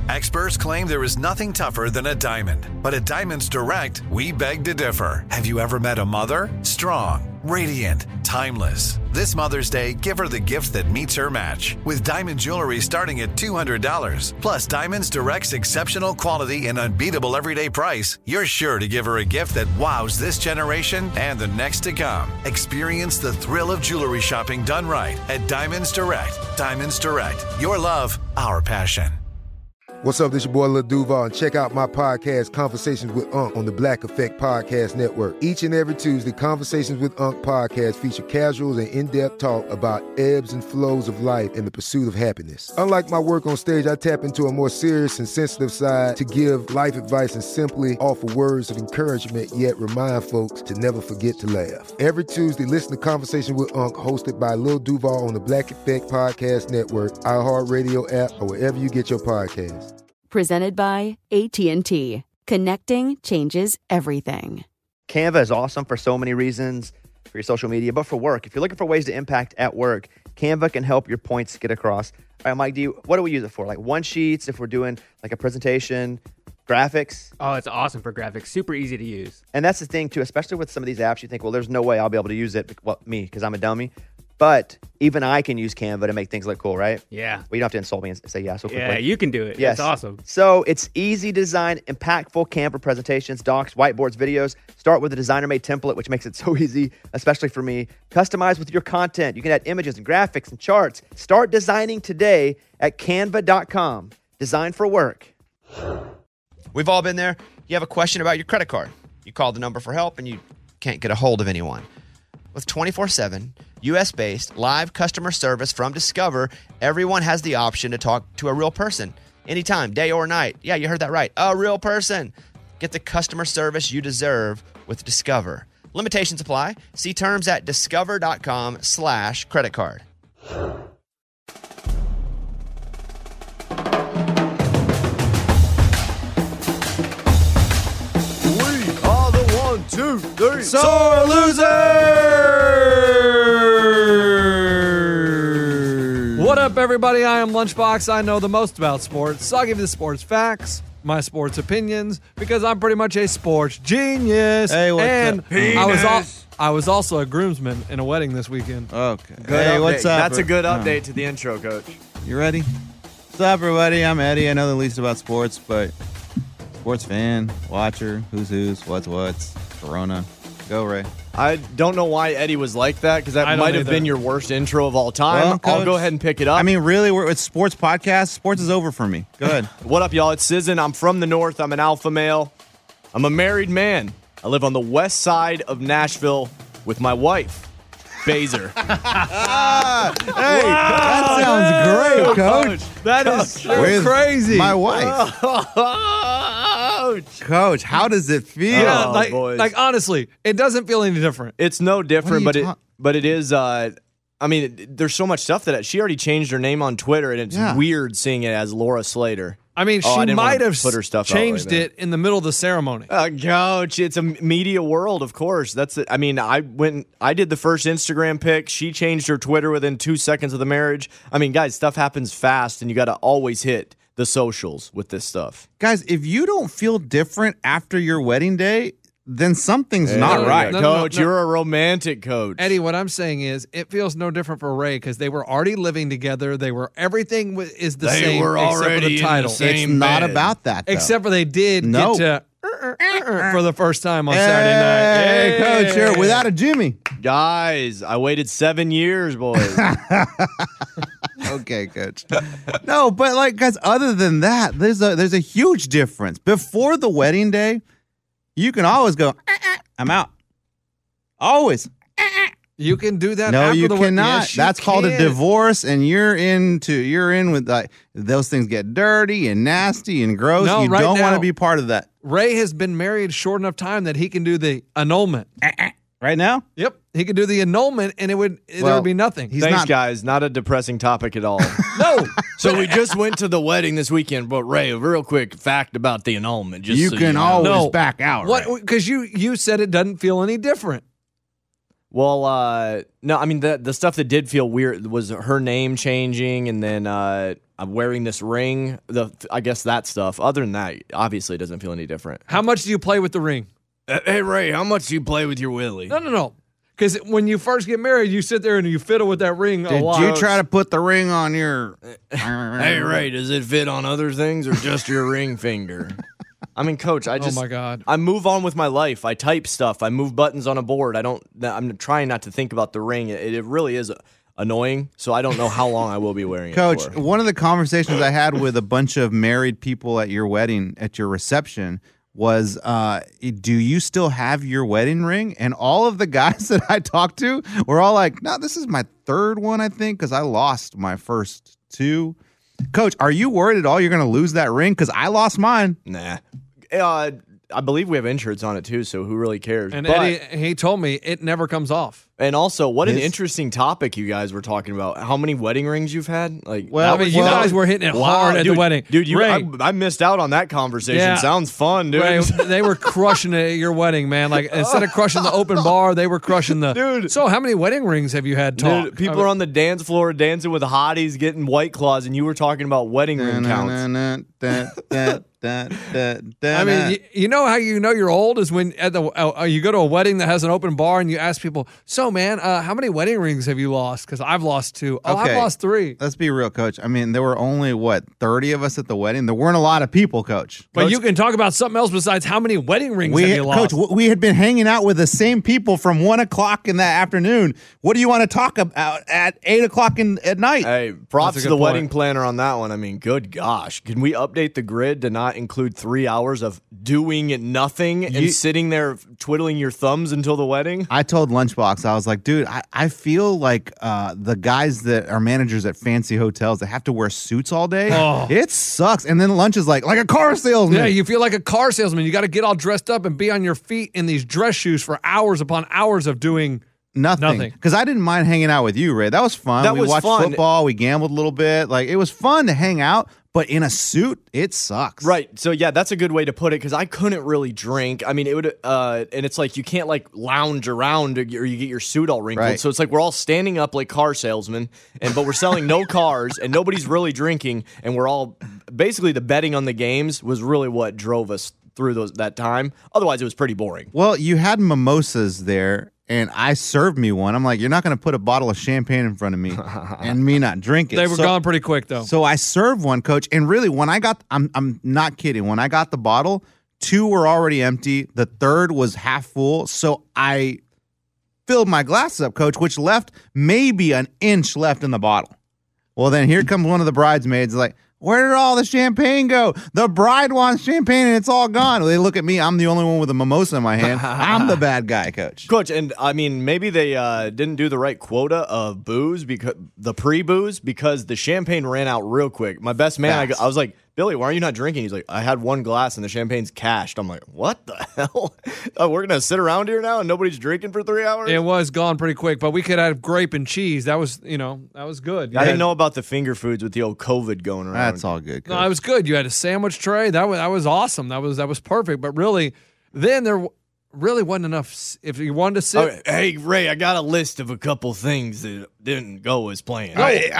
Experts claim there is nothing tougher than a diamond. But at Diamonds Direct, we beg to differ. Have you ever met a mother? Strong, radiant, timeless. This Mother's Day, give her the gift that meets her match. With diamond jewelry starting at $200. Plus Diamonds Direct's exceptional quality and unbeatable everyday price, you're sure to give her a gift that wows this generation and the next to come. Experience the thrill of jewelry shopping done right at Diamonds Direct. Diamonds Direct. Your love, our passion. What's up, this your boy Lil Duval, and check out my podcast, Conversations with Unc, on the Black Effect Podcast Network. Each and every Tuesday, Conversations with Unc podcast feature casual and in-depth talk about ebbs and flows of life and the pursuit of happiness. Unlike my work on stage, I tap into a more serious and sensitive side to give life advice and simply offer words of encouragement, yet remind folks to never forget to laugh. Every Tuesday, listen to Conversations with Unc, hosted by Lil Duval on the Black Effect Podcast Network, iHeartRadio app, or wherever you get your podcasts. Presented by AT&T. Connecting changes everything. Canva is awesome for so many reasons, for your social media, but for work. If you're looking for ways to impact at work, Canva can help your points get across. All right, Mike, what do we use it for? Like one-sheets, if we're doing like a presentation, graphics? Oh, it's awesome for graphics. Super easy to use. And that's the thing, too, especially with some of these apps, you think, well, there's no way I'll be able to use it. Well, me, because I'm a dummy. But even I can use Canva to make things look cool, right? Yeah. Well, you don't have to insult me and say yeah so quickly. Yeah, you can do it. Yes. It's awesome. So it's easy to design impactful Canva presentations, docs, whiteboards, videos. Start with a designer-made template, which makes it so easy, especially for me. Customize with your content. You can add images and graphics and charts. Start designing today at canva.com. Design for work. We've all been there. You have a question about your credit card. You call the number for help and you can't get a hold of anyone. With 24/7 U.S.-based live customer service from Discover, everyone has the option to talk to a real person anytime, day or night. Yeah, you heard that right. A real person. Get the customer service you deserve with Discover. Limitations apply. See terms at discover.com/creditcard. We are the 1, 2, 3 sore losers. What up, everybody? I am Lunchbox. I know the most about sports, so I'll give you the sports facts, my sports opinions, because I'm pretty much a sports genius. Hey, what's up? I was also a groomsman in a wedding this weekend. Okay. Good Hey, update. what's up? That's a good update to the intro, Coach. You ready? What's up, everybody? I'm Eddie. I know the least about sports, but sports fan, watcher, who's, what's, Corona. Go, Ray. I don't know why Eddie was like that, because that might have been your worst intro of all time. Well, I'll Coach, go ahead and pick it up. I mean, really, it's sports podcast. Sports is over for me. Go ahead. What up, y'all? It's Sizzin. I'm from the North. I'm an alpha male. I'm a married man. I live on the west side of Nashville with my wife, Baser. Hey, that sounds great, Coach. That is so With crazy. My wife. Coach, how does it feel? Yeah, boys. like honestly, it doesn't feel any different. It's no different, What are you but it is. I mean, there's so much stuff that she already changed her name on Twitter, and it's weird seeing it as Laura Slater. I mean, I she didn't might wanna have put her stuff out changed like that. it in the middle of the ceremony. Coach, it's a media world, of course. That's it. I mean, I did the first Instagram pic. She changed her Twitter within 2 seconds of the marriage. I mean, guys, stuff happens fast, and you got to always hit the socials with this stuff. Guys, if you don't feel different after your wedding day, then something's not right. Coach, you're a romantic coach. Eddie, what I'm saying is it feels no different for Ray because they were already living together. Everything is the same except for the title. It's not about that, though. Except for they did get to for the first time on Saturday night. Hey, Coach, here without a Jimmy. Guys, I waited 7 years, boys. Okay, Coach. No, but guys, other than that, there's a huge difference. Before the wedding day, you can always go, I'm out. Always. You can do that. No, after you the cannot. Yes, you That's called a can. divorce, and you're in with those things get dirty and nasty and gross. No, you right don't want now- to be part of that. Ray has been married short enough time that he can do the annulment. Right now? Yep, he could do the annulment, and there would be nothing. Thanks, guys. Not a depressing topic at all. No. So we just went to the wedding this weekend, but Ray, a real quick fact about the annulment. Just You so can know. always No. back out. What? Ray. Because you said it doesn't feel any different. Well, no, I mean, the stuff that did feel weird was her name changing and then I'm wearing this ring. I guess that stuff. Other than that, obviously it doesn't feel any different. How much do you play with the ring? Hey, Ray, how much do you play with your Willie? No. Because when you first get married, you sit there and you fiddle with that ring a lot. Did you try to put the ring on your... Hey, Ray, does it fit on other things or just your ring finger? I mean, Coach, Oh, my God. I move on with my life. I type stuff. I move buttons on a board. I'm trying not to think about the ring. It really is annoying, so I don't know how long I will be wearing Coach, it for. one of the conversations I had with a bunch of married people at your wedding, at your reception, was, do you still have your wedding ring? And all of the guys that I talked to were all like, no, this is my third one, I think, because I lost my first two. Coach, are you worried at all you're going to lose that ring? Because I lost mine. Nah. I believe we have insurance on it, too, so who really cares? And But- Eddie, he told me it never comes off. And also, what an His- interesting topic you guys were talking about. How many wedding rings you've had? Like, Well, I mean, you guys were hitting it hard at dude, the wedding. Dude, Ray, I missed out on that conversation. Yeah. Sounds fun, dude. Ray, they were crushing it at your wedding, man. Like, instead of crushing the open bar, they were crushing the... Dude. So how many wedding rings have you had talk? Dude, people are on the dance floor dancing with hotties, getting White Claws, and you were talking about wedding ring counts. I mean, you know how you know you're old is when at the you go to a wedding that has an open bar and you ask people, so man, how many wedding rings have you lost? Because I've lost 2. Oh, Okay. I've lost 3. Let's be real, Coach. I mean, there were only, 30 of us at the wedding? There weren't a lot of people, Coach. But you can talk about something else besides how many wedding rings have you Coach, lost. we had been hanging out with the same people from 1 o'clock in the afternoon. What do you want to talk about at 8 o'clock at night? Hey, props That's a to the good wedding point. planner on that one. I mean, good gosh. Can we update the grid to not include 3 hours of doing nothing and sitting there twiddling your thumbs until the wedding? I told Lunchbox, I was like, dude, I feel like the guys that are managers at fancy hotels that have to wear suits all day. Oh. It sucks. And then lunch is like a car salesman. Yeah, you feel like a car salesman. You got to get all dressed up and be on your feet in these dress shoes for hours upon hours of doing Nothing. Because I didn't mind hanging out with you, Ray. That was fun. That we was watched fun. football. We gambled a little bit. Like, it was fun to hang out. But in a suit, it sucks. Right. So yeah, that's a good way to put it because I couldn't really drink. I mean, it would, and it's like you can't like lounge around or you get your suit all wrinkled. Right. So it's like we're all standing up like car salesmen, but we're selling no cars and nobody's really drinking, and we're all basically the betting on the games was really what drove us through that time. Otherwise, it was pretty boring. Well, you had mimosas there, and I served me one. I'm like, you're not going to put a bottle of champagne in front of me and me not drink it. They were gone pretty quick though. So I served one, Coach, and really, when I got, I'm not kidding. When I got the bottle, 2 were already empty. The third was half full. So I filled my glasses up, Coach, which left maybe an inch left in the bottle. Well, then here comes one of the bridesmaids, like, where did all the champagne go? The bride wants champagne and it's all gone. They look at me. I'm the only one with a mimosa in my hand. I'm the bad guy, Coach. Coach, and I mean, maybe they didn't do the right quota of booze, because the pre-booze, because the champagne ran out real quick. My best man, I was like, Billy, why are you not drinking? He's like, I had 1 glass and the champagne's cashed. I'm like, what the hell? We're going to sit around here now and nobody's drinking for 3 hours? It was gone pretty quick, but we could have grape and cheese. That was, that was good. I didn't know about the finger foods with the old COVID going around. That's all good, Coach. No, it was good. You had a sandwich tray. That was awesome. That was perfect. But really, then there really wasn't enough. If you wanted to sit, Okay, hey, Ray, I got a list of a couple things that didn't go as planned. Ray,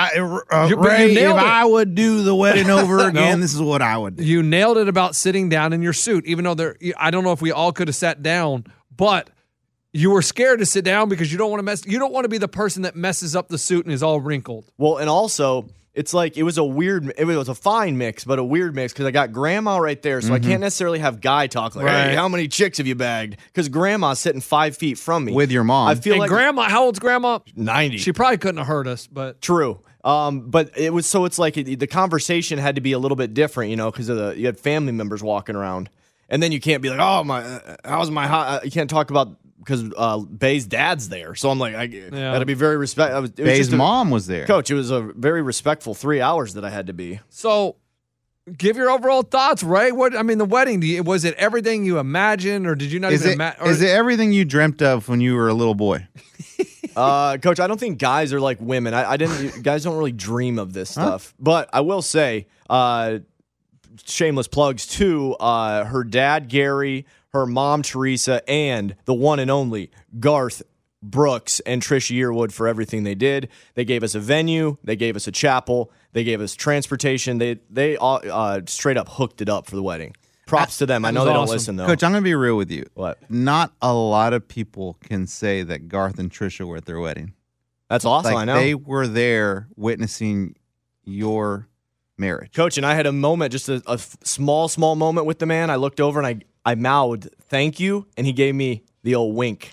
nailed if it. I would do the wedding over again, this is what I would do. you nailed it about sitting down in your suit. Even though I don't know if we all could have sat down, but you were scared to sit down because you don't want to mess. You don't want to be the person that messes up the suit and is all wrinkled. Well, and also, it's like it was a fine mix, but a weird mix because I got grandma right there, so I can't necessarily have guy talk like, Right. hey, how many chicks have you bagged? Because grandma's sitting 5 feet from me. With your mom. I feel And like grandma, how old's grandma? 90. She probably couldn't have heard us, but True. But it was so it's like the conversation had to be a little bit different, because you had family members walking around, and then you can't be like, oh my, how's my hot? You can't talk about because Bay's dad's there, so I'm like, I got to be very respectful. Bay's mom was there. Coach, it was a very respectful 3 hours that I had to be. so. Give your overall thoughts, Ray. The wedding, was it everything you imagined, or did you not even imagine? Is it everything you dreamt of when you were a little boy? Coach, I don't think guys are like women. Guys don't really dream of this stuff. But I will say, shameless plugs to her dad, Gary, her mom, Teresa, and the one and only Garth Brooks and Trisha Yearwood for everything they did. They gave us a venue. They gave us a chapel. They gave us transportation. They all straight up hooked it up for the wedding. Props to them. I know they don't listen, though. Coach, I'm going to be real with you. What? Not a lot of people can say that Garth and Trisha were at their wedding. That's awesome. Like, I know. they were there witnessing your marriage. Coach, and I had a moment, just a small moment with the man. I looked over and I mouthed, "Thank you," and he gave me the old wink.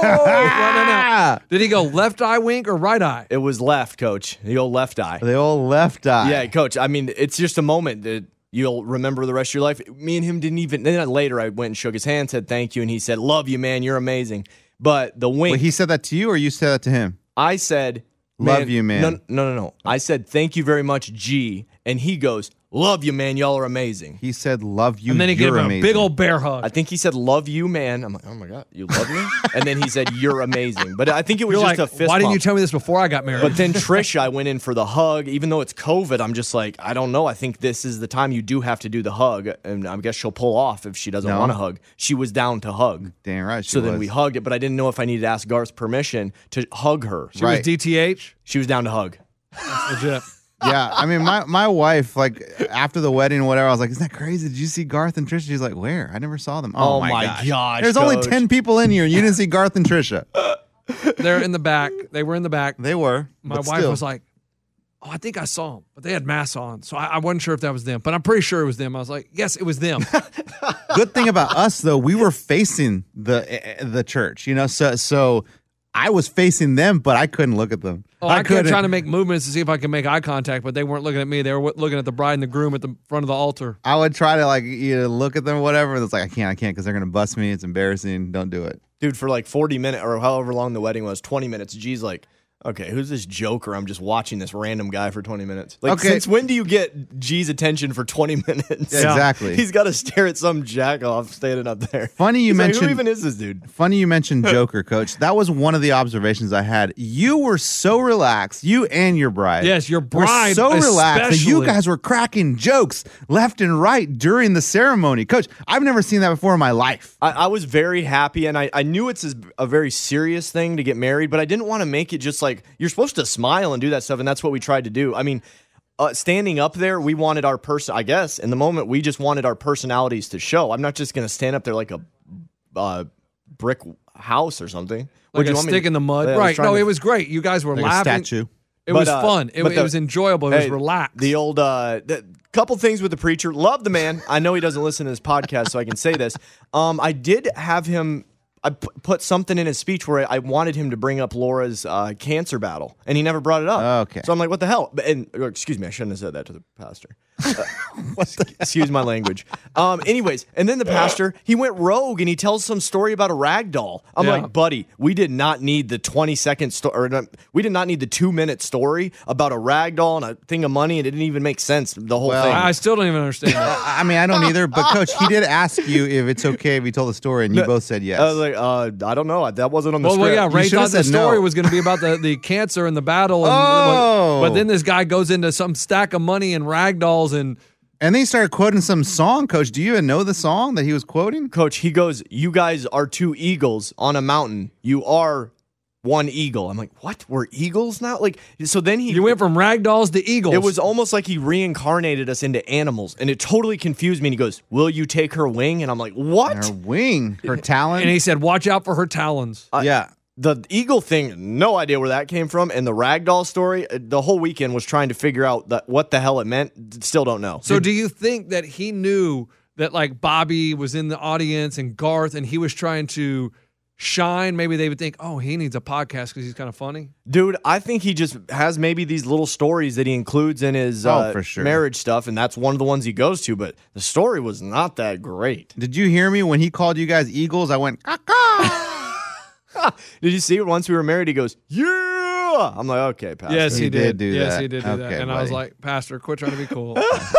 No. Did he go left eye wink or right eye? It was left, Coach. The old left eye. The old left eye. Yeah, Coach. I mean, it's just a moment that you'll remember the rest of your life. Me and him didn't even. Then later, I went and shook his hand, said thank you, and he said, "Love you, man. You're amazing." But the wink. Wait, he said that to you, or you said that to him? I said, "Love you, man." No. I said, "Thank you very much, G," and he goes, "Love you, man. Y'all are amazing." He said, "Love you." And then he gave you're him amazing. a big old bear hug. I think he said, "Love you, man." I'm like, "Oh my God, you love me?" And then he said, "You're amazing." But I think it was You're just like, a fist why didn't you bump. tell me this before I got married? But then Trish, I went in for the hug. Even though it's COVID, I'm just like, I don't know. I think this is the time you do have to do the hug. And I guess she'll pull off if she doesn't No. want to hug. She was down to hug. Damn right. So then we hugged it, but I didn't know if I needed to ask Garth's permission to hug her. she was DTH. She was down to hug. That's legit. Yeah, I mean, my wife, like, after the wedding or whatever, I was like, "Isn't that crazy? Did you see Garth and Trisha?" She's like, "Where? I never saw them." Oh my gosh. gosh, There's only Coach. 10 people in here, and you didn't see Garth and Trisha. They're in the back. They were in the back. They were. My but wife still. was like, "Oh, I think I saw them, but they had masks on, so I wasn't sure if that was them. But I'm pretty sure it was them." I was like, "Yes, it was them." Good thing about us, though, we were facing the church, you know, so I was facing them, but I couldn't look at them. Oh, I kept trying to make movements to see if I could make eye contact, but they weren't looking at me. They were looking at the bride and the groom at the front of the altar. I would try to, like, look at them or whatever, and it's like, I can't, because they're going to bust me. It's embarrassing. Don't do it. Dude, for like 40 minutes or however long the wedding was, 20 minutes, G's like, okay, who's this joker? I'm just watching this random guy for 20 minutes. Like, Okay. since when do you get G's attention for 20 minutes? Yeah, exactly. He's got to stare at some jack-off standing up there. Funny you He's like, mentioned. who even is this dude? Funny you mentioned Joker, Coach. That was one of the observations I had. You were so relaxed, you and your bride. Yes, your were bride so relaxed that you especially. guys were cracking jokes left and right during the ceremony. Coach, I've never seen that before in my life. I was very happy, and I knew it's a very serious thing to get married, but I didn't want to make it just like, you're supposed to smile and do that stuff, and that's what we tried to do. I mean, standing up there, we wanted our person. I guess in the moment, we just wanted our personalities to show. I'm not just going to stand up there like a brick house or something. Like a stick in the mud. Right. No, it was great. You guys were Like laughing. a statue. It was fun. It was enjoyable. It was Hey, relaxed. The old couple things with the preacher. Love the man. I know he doesn't listen to this podcast, so I can say this. I did have him. I put something in his speech where I wanted him to bring up Laura's cancer battle, and he never brought it up. Okay. So I'm like, what the hell? Excuse me, I shouldn't have said that to the pastor. Excuse my language. Anyways, and then the pastor, he went rogue, and he tells some story about a rag doll. I'm Yeah. like, buddy, we did not need the 20-second story, we did not need the 2-minute story about a rag doll and a thing of money, and it didn't even make sense, the whole thing. I still don't even understand that. I mean, I don't either. But, Coach, he did ask you if it's okay if he told the story, and you both said yes. I was like, I don't know. That wasn't on the Well, script. yeah, Ray should've thought the said no. story was going to be about the cancer and the battle. And, Oh. but then this guy goes into some stack of money and rag dolls and And then he started quoting some song, Coach. Do you even know the song that he was quoting? Coach, he goes, you guys are two eagles on a mountain. You are one eagle. I'm like, what? We're eagles now? Like, so then you went from rag dolls to eagles. It was almost like he reincarnated us into animals, and it totally confused me. And he goes, will you take her wing? And I'm like, what? Her wing, her talon. And he said, watch out for her talons. Yeah. The eagle thing, no idea where that came from. And the ragdoll story, the whole weekend was trying to figure out what the hell it meant. Still don't know. So do you think that he knew that like Bobby was in the audience and Garth and he was trying to shine? Maybe they would think, oh, he needs a podcast because he's kind of funny. Dude, I think he just has maybe these little stories that he includes in his for sure. marriage stuff, and that's one of the ones he goes to, but the story was not that great. Did you hear me when he called you guys eagles? I went, caw. Did you see it? Once we were married, he goes, yeah! I'm like, okay, Pastor. Yes, he He did did. do Yes, that. he did do that. Okay, And I was buddy. like, Pastor, quit trying to be cool.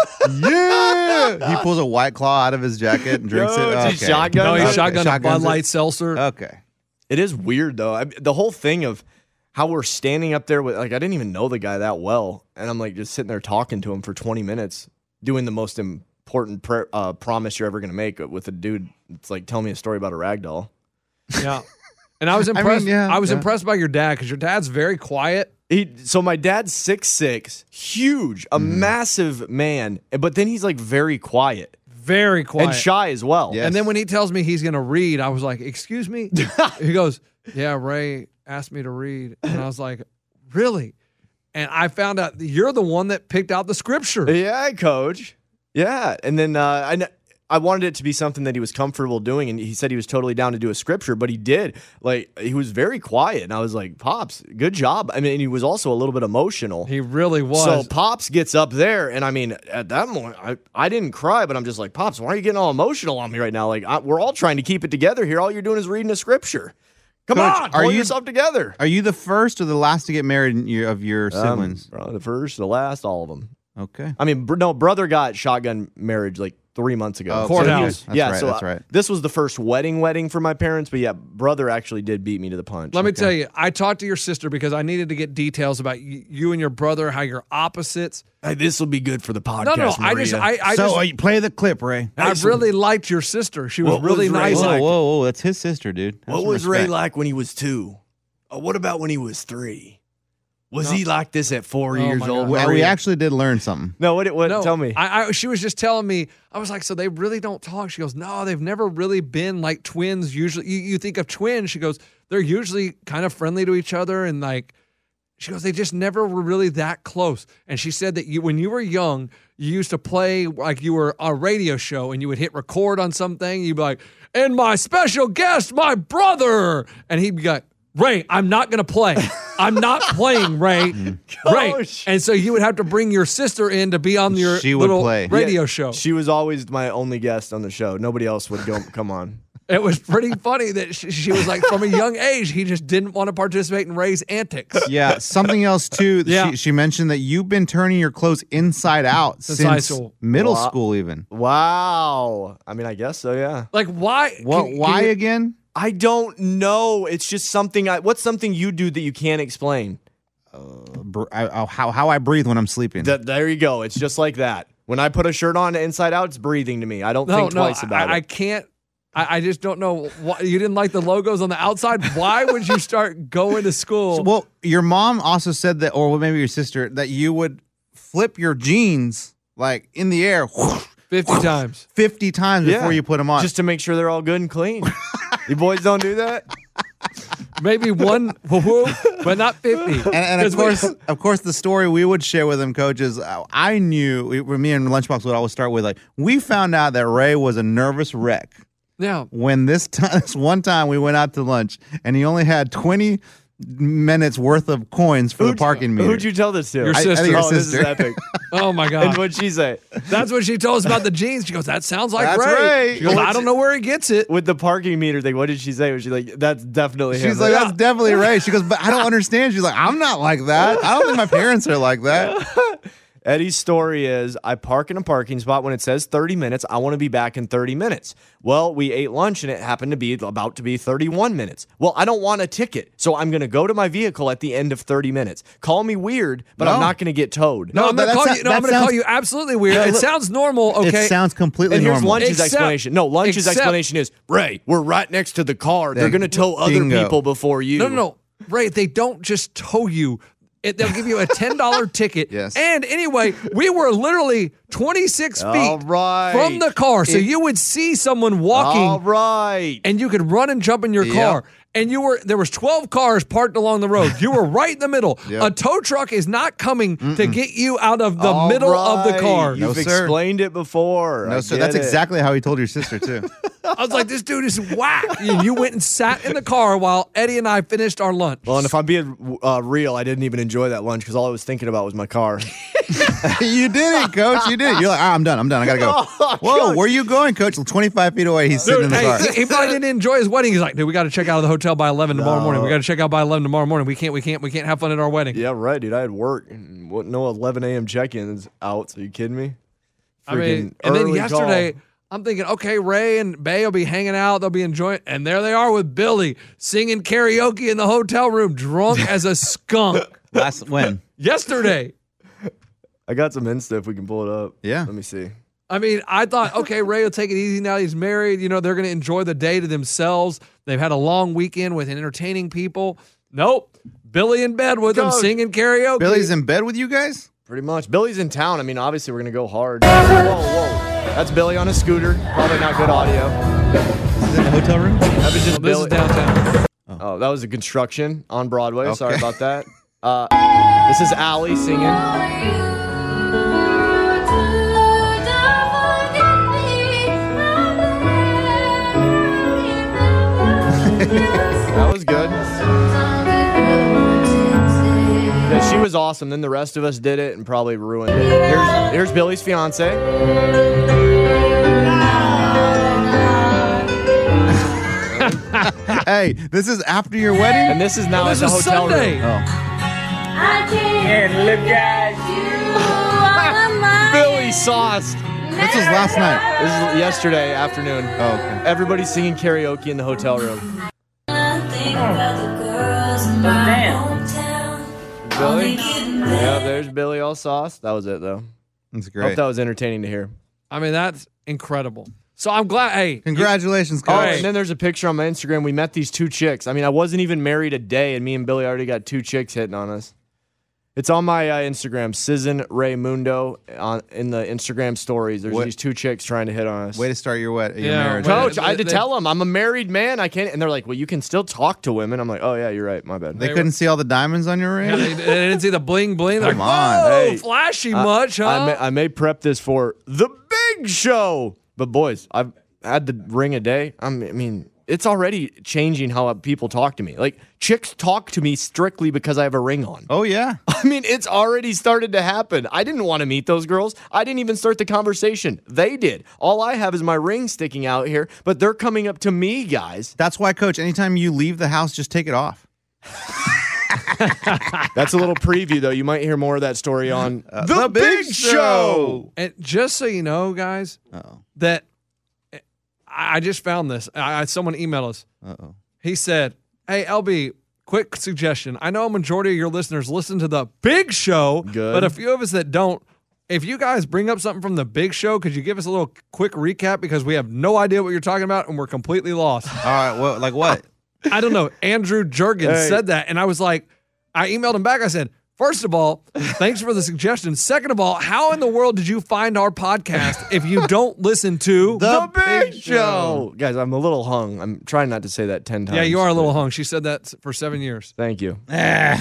Yeah. He pulls a White Claw out of his jacket and drinks Yo, it. it's a shotgun? No, he Okay. shotgunned a Bud Shotguns it. Light seltzer. Okay. It is weird, though. The whole thing of how we're standing up there with, like, I didn't even know the guy that well, and I'm, like, just sitting there talking to him for 20 minutes, doing the most important promise you're ever going to make with a dude. It's like, tell me a story about a rag doll. Yeah. And I was impressed. I was yeah. impressed by your dad because your dad's very quiet. So my dad's 6'6", huge, a massive man, but then he's like very quiet. Very quiet. And shy as well. Yes. And then when he tells me he's going to read, I was like, excuse me? He goes, yeah, Ray asked me to read. And I was like, really? And I found out that you're the one that picked out the scripture. Yeah, coach. Yeah. And then I wanted it to be something that he was comfortable doing, and he said he was totally down to do a scripture, but he did. Like, he was very quiet, and I was like, Pops, good job. I mean, he was also a little bit emotional. He really was. So Pops gets up there, and I mean, at that moment, I didn't cry, but I'm just like, Pops, why are you getting all emotional on me right now? Like, we're all trying to keep it together here. All you're doing is reading a scripture. Come Coach, on, pull yourself together. Are you the first or the last to get married of your siblings? The first, the last, all of them. Okay. I mean, no, brother got shotgun marriage like 3 months ago. Oh, Courthouse. That's right, that's right. This was the first wedding for my parents, but yeah, brother actually did beat me to the punch. Let me tell you, I talked to your sister because I needed to get details about you and your brother, how you're opposites. Hey, this will be good for the podcast. No, Maria. I Play the clip, Ray. really liked your sister. She was What really was Ray nice. like? Whoa, that's his sister, dude. Have What some was Ray respect. like when he was 2? What about when he was 3? Was he like this at 4 years my old? God. Well, we actually did learn something. No, what? No, Tell me. she was just telling me. I was like, so they really don't talk. She goes, no, they've never really been like twins. Usually, you think of twins. She goes, they're usually kind of friendly to each other, and like, she goes, they just never were really that close. And she said that when you were young, you used to play like you were a radio show, and you would hit record on something. You'd be like, and my special guest, my brother, and he'd be like, Ray, I'm not going to play. I'm not playing, Ray. Ray. And so you would have to bring your sister in to be on your She would little play. radio show. She was always my only guest on the show. Nobody else would come on. It was pretty funny that she was like, from a young age, he just didn't want to participate in Ray's antics. Yeah, something else too. Yeah. She mentioned that you've been turning your clothes inside out Since high since school. middle school, even. Wow. I mean, I guess so, yeah. Like, why? Why again? I don't know. It's just something. What's something you do that you can't explain? How I breathe when I'm sleeping. There you go. It's just like that. When I put a shirt on inside out, it's breathing to me. I don't think twice about I it. can't. I just don't know. Why, you didn't like the logos on the outside. Why would you start going to school? Well, your mom also said that, or maybe your sister, that you would flip your jeans like in the air 50 times. 50 times before you put them on. Just to make sure they're all good and clean. You boys don't do that? Maybe one, but not 50. And of course, the story we would share with him, Coach, is I knew, me and Lunchbox would always start with like, we found out that Ray was a nervous wreck. Yeah. When this one time we went out to lunch and he only had 20 minutes worth of coins for the parking meter. Who'd you tell this to? Your I sister. think your Oh, this is sister. epic. Oh my And God. what'd she say? That's what she told us about the jeans. She goes, that sounds like That's Ray. Ray. She goes, I don't know where he gets it. With the parking meter thing, what did she say? Was she like, that's definitely him? She's like, that's definitely Ray. She goes, but I don't understand. She's like, I'm not like that. I don't think my parents are like that. Eddie's story is, I park in a parking spot when it says 30 minutes. I want to be back in 30 minutes. Well, we ate lunch and it happened to be about to be 31 minutes. Well, I don't want a ticket, so I'm going to go to my vehicle at the end of 30 minutes. Call me weird, but I'm No. not going to get towed. No, I'm going to that call sounds- you. No, I'm that going to call sounds- you absolutely weird. No, It look, sounds normal. Okay. It sounds completely And here's normal. Lunch's Except- explanation. No, Lunch's except- explanation is, Ray, we're right next to the car. They're going to tow other Bingo. people before you. No. Ray, they don't just tow you. They'll give you a $10 ticket. Yes. And anyway, we were literally 26 feet All right. from the car. So you would see someone walking All right. and you could run and jump in your car. And there was 12 cars parked along the road. You were right in the middle. Yep. A tow truck is not coming to get you out of the All middle of the right. car. No, You've sir. explained it before. No, I sir. get That's it. exactly how he told your sister, too. I was like, this dude is whack. And you went and sat in the car while Eddie and I finished our lunch. Well, and if I'm being real, I didn't even enjoy that lunch because all I was thinking about was my car. You did it, Coach. You did it. You're like, I'm done. I got to go. Whoa, where are you going, Coach? 25 feet away. He's sitting in the car. He probably didn't enjoy his wedding. He's like, dude, we got to check out of the hotel by 11 tomorrow morning. We got to check out by 11 tomorrow morning. We can't have fun at our wedding. Yeah, right, dude. I had work. No 11 a.m. check-ins out. Are you kidding me? I mean, and then yesterday, I'm thinking, okay, Ray and Bay will be hanging out. They'll be enjoying. And there they are with Billy singing karaoke in the hotel room, drunk as a skunk. When? Yesterday. I got some Insta if we can pull it up. Yeah. Let me see. I mean, I thought, okay, Ray will take it easy now he's married. You know, they're going to enjoy the day to themselves. They've had a long weekend with entertaining people. Nope. Billy in bed with them singing karaoke. Billy's in bed with you guys? Pretty much. Billy's in town. I mean, obviously, we're going to go hard. Whoa. That's Billy on a scooter. Probably not good audio. This is in the hotel room? That was just This is downtown. Oh, that was a construction on Broadway. Okay. Sorry about that. This is Allie singing. That was good. Yeah, she was awesome. Then the rest of us did it and probably ruined it. Here's Billy's fiance. Hey, this is after your wedding? And this is now This in the is hotel Sunday. room. I can't look at you. Billy sauced. This was last night. This is yesterday afternoon. Oh, okay. Everybody's singing karaoke in the hotel room. Billy? Yeah, there's Billy all sauced. That was it, though. That's Hope great. that was entertaining to hear. I mean, that's incredible. So I'm glad. Hey, Congratulations, Oh, Coach. and then there's a picture on my Instagram. We met these two chicks. I mean, I wasn't even married a day, and me and Billy already got two chicks hitting on us. It's on my Instagram, Sizzin Raymundo, in the Instagram stories. There's these two chicks trying to hit on us. Way to start your Yeah, marriage. Coach, I had to tell them I'm a married man. I can't. And they're like, well, you can still talk to women. I'm like, oh, yeah, you're right. My bad. They couldn't see all the diamonds on your ring? they didn't see the bling bling. They're Come like, on. whoa, Hey, flashy much, huh? I may prep this for the big show. But, boys, I've had the ring a day. I mean, it's already changing how people talk to me. Like, chicks talk to me strictly because I have a ring on. Oh, yeah. I mean, it's already started to happen. I didn't want to meet those girls. I didn't even start the conversation. They did. All I have is my ring sticking out here, but they're coming up to me, guys. That's why, Coach, anytime you leave the house, just take it off. That's a little preview, though. You might hear more of that story on The Big Show. And just so you know, guys, that I just found this. Someone emailed us. Uh-oh. He said, hey, LB, quick suggestion. I know a majority of your listeners listen to The Big Show, Good. but a few of us that don't. If you guys bring up something from The Big Show, could you give us a little quick recap? Because we have no idea what you're talking about, and we're completely lost. All right. Well, like what? I don't know. Andrew Jurgens said that, and I was like, I emailed him back. I said, first of all, thanks for the suggestion. Second of all, how in the world did you find our podcast if you don't listen to The Big Show? Guys, I'm a little hung. I'm trying not to say that 10 times. Yeah, you are a little hung. She said that for 7 years. Thank you. That's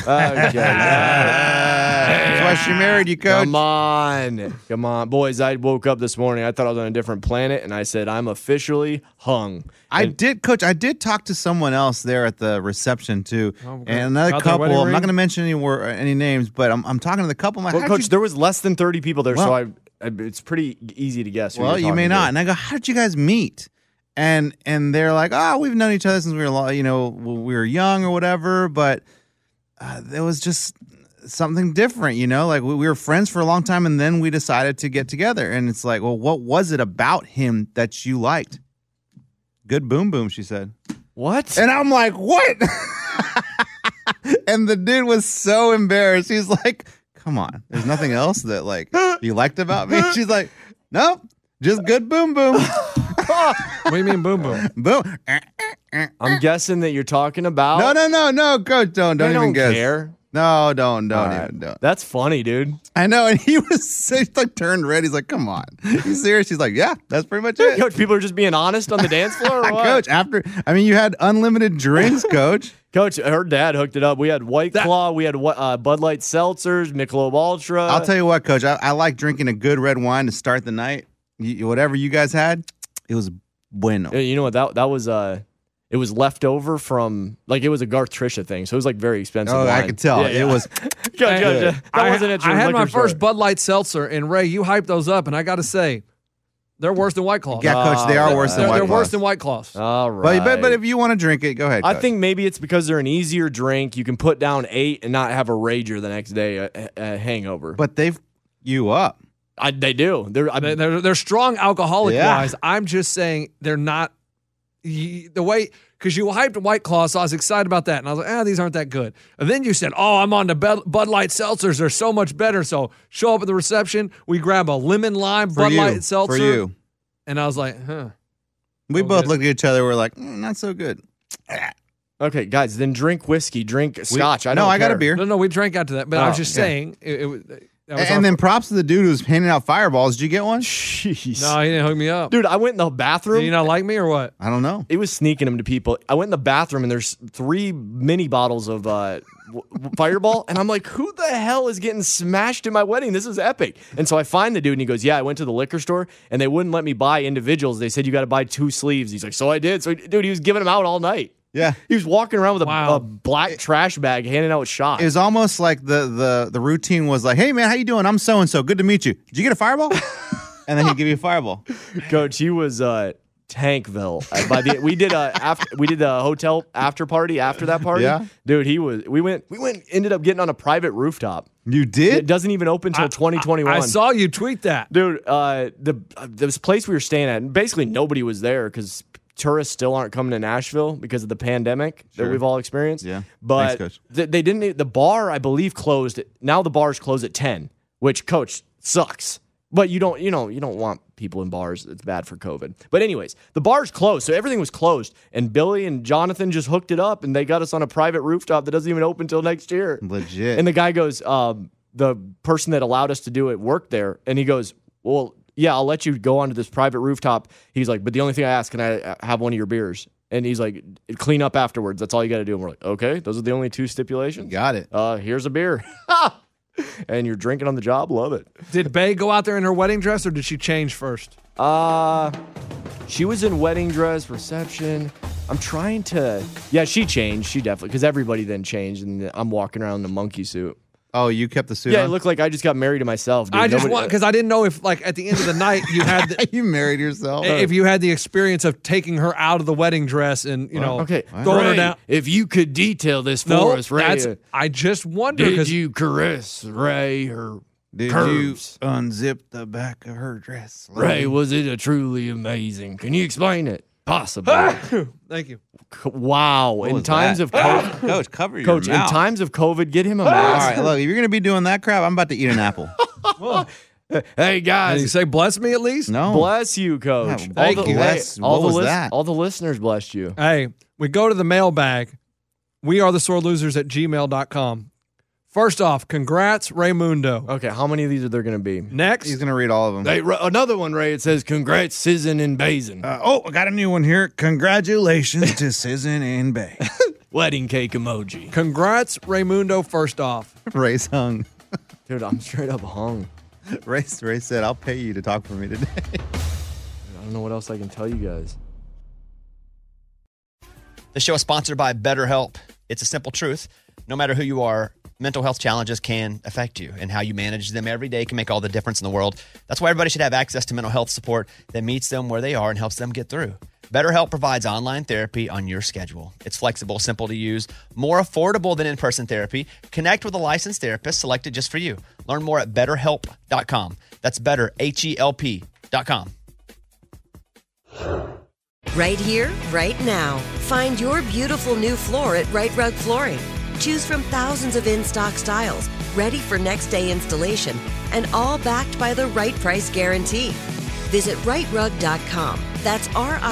why she married you, Coach. Come on. Boys, I woke up this morning. I thought I was on a different planet, and I said, I'm officially hung. I did talk to someone else there at the reception too, okay. and another About their couple. wedding I'm not ring? going to mention any names, but I'm talking to the couple. I'm like, Well, how'd Coach, you- there was less than 30 people there, Well- so it's pretty easy to guess. Who well, you're you may talking not. to. And I go, how did you guys meet? And they're like, oh, we've known each other since we were young or whatever. But there was just something different, Like we were friends for a long time, and then we decided to get together. And it's like, well, what was it about him that you liked? Good boom boom, she said. What? And I'm like, what? And the dude was so embarrassed. He's like, come on, there's nothing else that you liked about me? She's like, nope, just good boom boom. What do you mean, boom, boom? Boom. I'm guessing that you're talking about. No, Coach, don't They even don't guess. care. No, don't All right. even. Don't. That's funny, dude. I know, and he turned red. He's like, come on. You serious? He's like, yeah, that's pretty much it. Coach, people are just being honest on the dance floor or what? Coach, you had unlimited drinks, Coach. Coach, her dad hooked it up. We had White Claw, we had Bud Light seltzers, Michelob Ultra. I'll tell you what, Coach, I like drinking a good red wine to start the night. Whatever you guys had, it was bueno. You know what? That was it was left over from it was a Garth Trisha thing, so it was very expensive. Oh, wine. I could tell. Yeah, It was. Coach, that wasn't at your I had my liquor store. first Bud Light seltzer, and Ray, you hyped those up, and I got to say, they're worse than White Claws. Yeah, Coach, they are worse than White They're Claws. worse than White Claws. All right. But if you want to drink it, go ahead, I Coach. think maybe it's because they're an easier drink. You can put down 8 and not have a rager the next day, a hangover. But they've you up. They do. They're strong alcoholic Yeah. wise. I'm just saying they're not the way, because you hyped White Claw, so I was excited about that. And I was like, these aren't that good. And then you said, I'm on the Bud Light seltzers. They're so much better. So show up at the reception. We grab a lemon lime Bud Light seltzer. For you. And I was like, We both looked at each other. We're like, not so good. Okay, guys, then drink whiskey, drink scotch. I got a beer. No, we drank after that. But I was just saying, and then props to the dude who's handing out fireballs. Did you get one? Jeez. No, he didn't hook me up. Dude, I went in the bathroom. Did you not like me or what? I don't know. It was sneaking them to people. I went in the bathroom and there's 3 mini bottles of Fireball. And I'm like, who the hell is getting smashed in my wedding? This is epic. And so I find the dude and he goes, I went to the liquor store and they wouldn't let me buy individuals. They said, you got to buy 2 sleeves. He's like, so I did. So, dude, he was giving them out all night. Yeah. He was walking around with a black trash bag handing out shots. It was almost like the routine was like, hey, man, how you doing? I'm so-and-so. Good to meet you. Did you get a Fireball? And then he'd give you a Fireball. Coach, he was Tankville. We did the hotel after party after that party. Yeah. Dude, ended up getting on a private rooftop. You did? It doesn't even open until 2021. I saw you tweet that. Dude, this place we were staying at, basically nobody was there because tourists still aren't coming to Nashville because of the pandemic that we've all experienced. Yeah. But Thanks, Coach. they didn't. The bar, I believe, closed. Now the bars close at 10, which, Coach, sucks. But you don't want people in bars. It's bad for COVID. But anyways, the bar's closed, so everything was closed. And Billy and Jonathan just hooked it up, and they got us on a private rooftop that doesn't even open until next year. Legit. And the guy goes, the person that allowed us to do it worked there, and he goes, well, yeah, I'll let you go onto this private rooftop. He's like, but the only thing I ask, can I have one of your beers? And he's like, clean up afterwards. That's all you got to do. And we're like, okay, those are the only 2 stipulations. Got it. Here's a beer. And you're drinking on the job. Love it. Did Bae go out there in her wedding dress or did she change first? She was in wedding dress, reception. I'm trying to. Yeah, she changed. She definitely, because everybody then changed, and I'm walking around in a monkey suit. Oh, you kept the suit Yeah, on? it looked like I just got married to myself. Dude. I just want, because I didn't know if, like, at the end of the night you had the, you married yourself. If you had the experience of taking her out of the wedding dress and, throwing her down. If you could detail this for us, Ray. I just wonder. Did you caress Ray her curves? You unzip the back of her dress? Ray, was it a truly amazing? Can you explain it? Possibly. Thank you. Wow. In times of COVID. Coach, cover your mouth. In times of COVID, get him a All mask. right, look, if you're going to be doing that crap, I'm about to eat an apple. Hey, guys. Did you say bless me at least? No. Bless you, Coach. Yeah, thank you. What was that? All the listeners blessed you. Hey, we go to the mailbag. wearethesorelosers@gmail.com. First off, congrats, Raymundo. Okay, how many of these are there going to be? Next. He's going to read all of them. Hey, another one, Ray. It says, congrats, Sizzin and Bazin. I got a new one here. Congratulations to Sizzin and Bae. Wedding cake emoji. Congrats, Raymundo, first off. Ray's hung. Dude, I'm straight up hung. Ray said, I'll pay you to talk for me today. I don't know what else I can tell you guys. The show is sponsored by BetterHelp. It's a simple truth. No matter who you are, mental health challenges can affect you, and how you manage them every day can make all the difference in the world. That's why everybody should have access to mental health support that meets them where they are and helps them get through. BetterHelp provides online therapy on your schedule. It's flexible, simple to use, more affordable than in-person therapy. Connect with a licensed therapist selected just for you. Learn more at BetterHelp.com. That's better, HELP.com. Right here, right now. Find your beautiful new floor at Right Rug Flooring. Choose from thousands of in-stock styles, ready for next day installation, and all backed by the right price guarantee. Visit rightrug.com. That's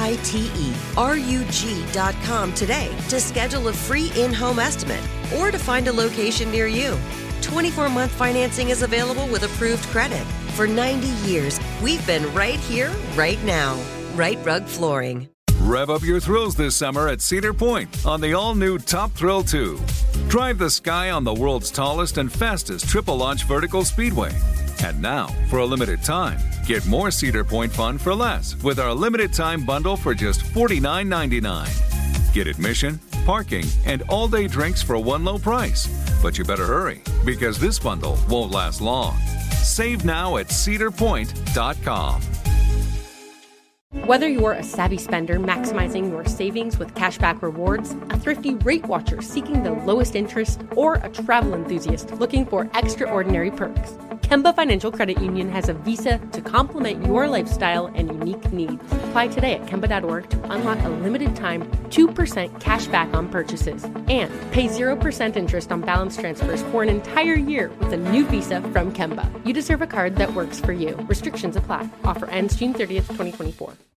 RITERUG.com today to schedule a free in-home estimate or to find a location near you. 24-month financing is available with approved credit. For 90 years, we've been right here, right now. Right Rug Flooring. Rev up your thrills this summer at Cedar Point on the all-new Top Thrill 2. Drive the sky on the world's tallest and fastest triple-launch vertical speedway. And now, for a limited time, get more Cedar Point fun for less with our limited-time bundle for just $49.99. Get admission, parking, and all-day drinks for one low price. But you better hurry, because this bundle won't last long. Save now at cedarpoint.com. Whether you're a savvy spender maximizing your savings with cashback rewards, a thrifty rate watcher seeking the lowest interest, or a travel enthusiast looking for extraordinary perks, Kemba Financial Credit Union has a visa to complement your lifestyle and unique needs. Apply today at Kemba.org to unlock a limited time 2% cash back on purchases and pay 0% interest on balance transfers for an entire year with a new visa from Kemba. You deserve a card that works for you. Restrictions apply. Offer ends June 30th, 2024.